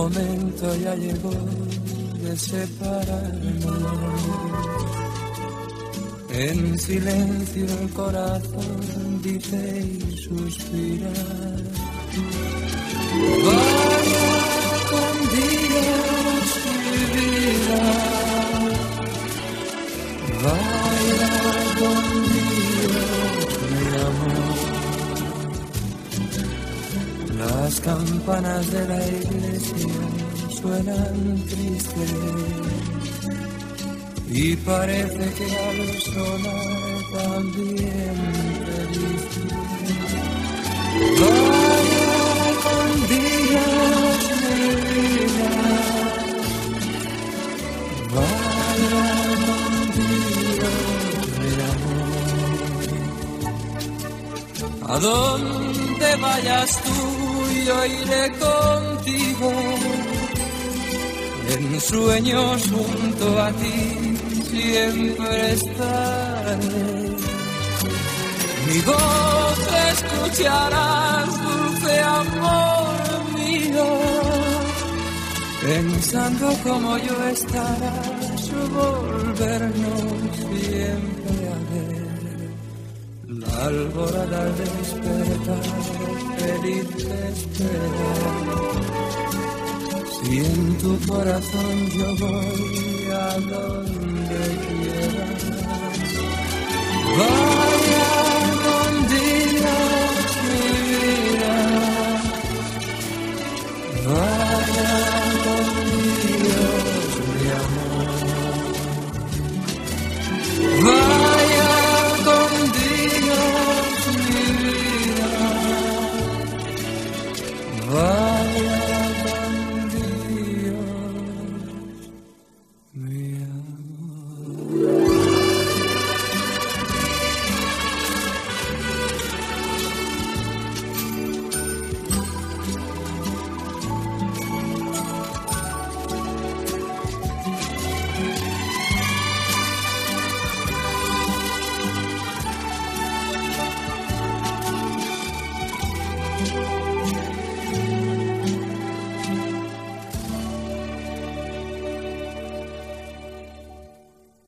momento ya llegó de separarnos. En silencio el corazón dice y suspira. Vaya con Dios mi vida, vaya con Dios mi amor. Las campanas de la iglesia suenan tristes y parece que al sonar también felices. Vaya con Dios mi vida, vaya con Dios mi amor. A donde vayas tú yo iré contigo, en sueños junto a ti siempre estaré. Mi voz escucharás, dulce amor mío, pensando como yo estarás, volvernos siempre a ver. La alborada al despertar, feliz esperar. Si en tu corazón yo voy a donde quieras,